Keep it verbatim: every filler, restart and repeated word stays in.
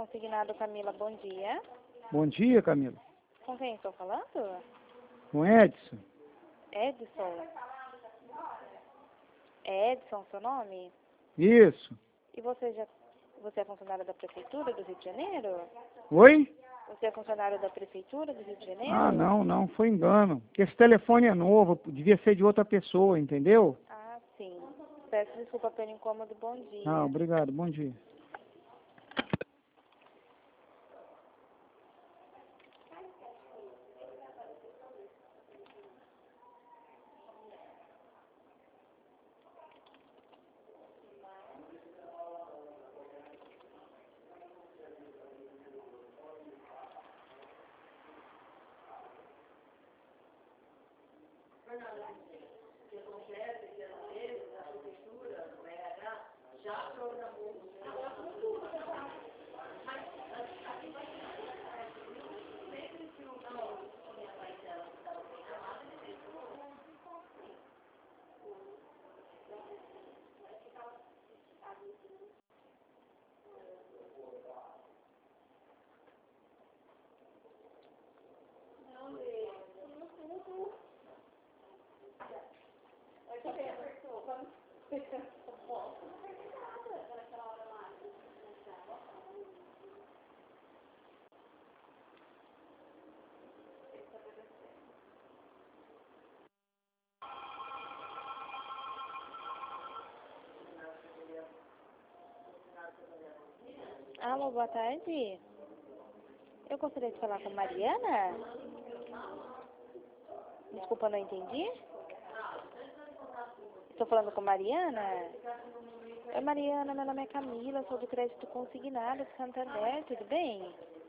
Consignado Camila, bom dia. Bom dia, Camila. Com quem estou falando? Com Edson. Edson. É Edson seu nome? Isso. E você já você é funcionário da Prefeitura do Rio de Janeiro? Oi? Você é funcionário da Prefeitura do Rio de Janeiro? Ah, não, não, foi engano. Esse telefone é novo, devia ser de outra pessoa, entendeu? Ah, sim. Peço desculpa pelo incômodo, bom dia. Ah, obrigado, bom dia. Alô, boa tarde. Eu gostaria de falar com Mariana? Desculpa, não entendi. Estou falando com Mariana? Oi, Mariana, meu nome é Camila, sou do Crédito Consignado de Santander, tudo bem?